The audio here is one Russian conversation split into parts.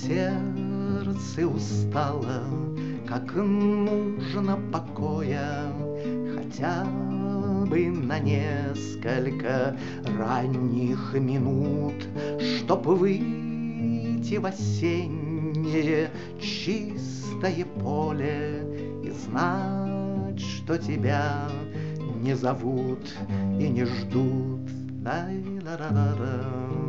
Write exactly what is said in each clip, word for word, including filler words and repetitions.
сердце устало, как нужно покоя, хотя бы на несколько ранних минут, чтоб выйти в осеннее чистое поле и знать, что тебя не зовут и не ждут. Дай-ла-ла-ла-ла,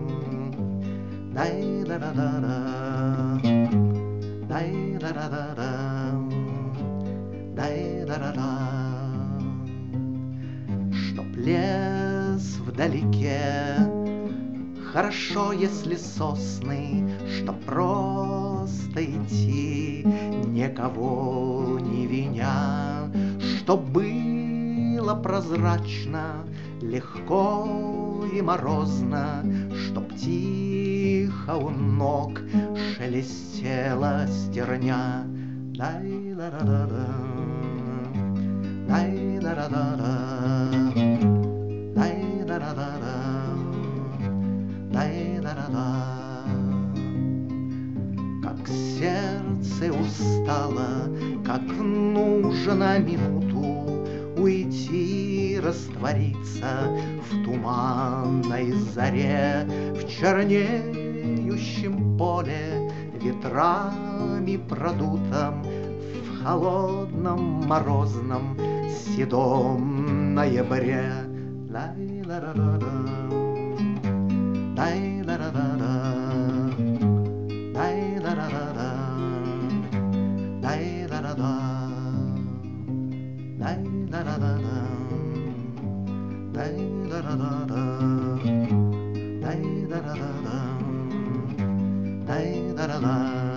дай-ла-ла-ла-ла, дай-ла-ла-ла-ла, дай-ла-ла-ла. Чтоб лес вдалеке, хорошо, если сосны, чтоб просто идти, никого не виня, чтоб было прозрачно, легко и морозно, чтоб тихо у ног шелестела стерня. Дай-ла-ла-ла-ла, дай-ла-ла-ла-ла, дай-ла-ла-ла-ла, дай-ла-ла-ла. Как сердце устало, как нужно минуту уйти, раствориться в туманной заре, в чернеющем поле ветрами продутом, в холодном морозном седом ноябре. Лай-ла-ла-ла-ла, лай-ла-ла-ла-ла, лай-ла-ла-ла-ла, лай-ла-ла-ла, лай-ла-ла-ла-ла, лай-ла-ла-ла-ла, лай-ла-ла-ла, лай-ла-ла-ла.